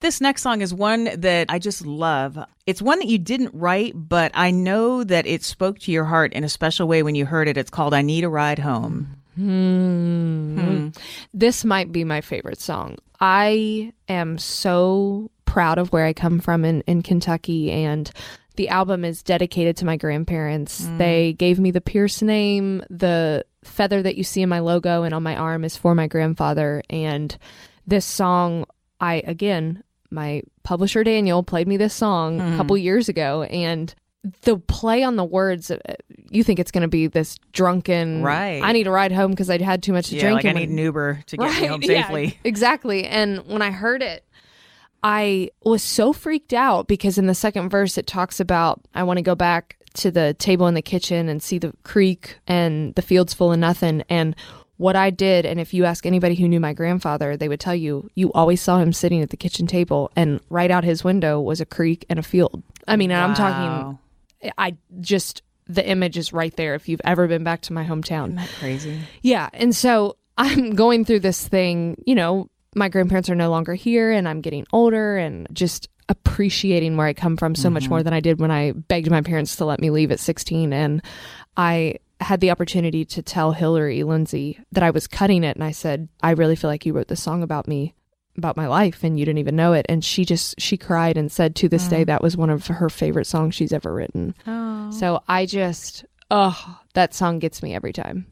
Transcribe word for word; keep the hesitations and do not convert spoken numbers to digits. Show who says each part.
Speaker 1: This next song is one that I just love. It's one that you didn't write, but I know that it spoke to your heart in a special way when you heard it. It's called I Need a Ride Home.
Speaker 2: Hmm. Hmm. This might be my favorite song. I am so proud of where I come from in, in Kentucky, and the album is dedicated to my grandparents. Mm. They gave me the Pierce name. The feather that you see in my logo and on my arm is for my grandfather. And this song, I, again, my publisher Daniel played me this song mm. a couple years ago, and the play on the words, you think it's going to be this drunken,
Speaker 1: right? I
Speaker 2: need to ride home because I'd had too much to
Speaker 1: yeah,
Speaker 2: drink.
Speaker 1: Like I need an Uber to get
Speaker 2: right,
Speaker 1: me home safely.
Speaker 2: Yeah, exactly. And when I heard it, I was so freaked out because in the second verse, it talks about, I want to go back to the table in the kitchen and see the creek and the fields full of nothing. And what I did, and if you ask anybody who knew my grandfather, they would tell you, you always saw him sitting at the kitchen table, and right out his window was a creek and a field. I mean,
Speaker 1: wow.
Speaker 2: and I'm talking, I just, the image is right there if you've ever been back to my hometown.
Speaker 1: Isn't that crazy?
Speaker 2: Yeah. And so I'm going through this thing, you know, my grandparents are no longer here and I'm getting older and just appreciating where I come from so mm-hmm. much more than I did when I begged my parents to let me leave at sixteen. And I had the opportunity to tell Hillary Lindsay that I was cutting it. And I said, I really feel like you wrote this song about me, about my life, and you didn't even know it. And she just, she cried and said to this mm. day, that was one of her favorite songs she's ever written. Oh. So I just, oh, that song gets me every time.